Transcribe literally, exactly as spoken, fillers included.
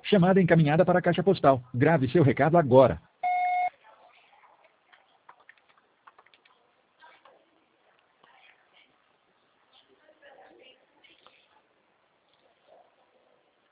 Chamada encaminhada para a caixa postal. Grave seu recado agora.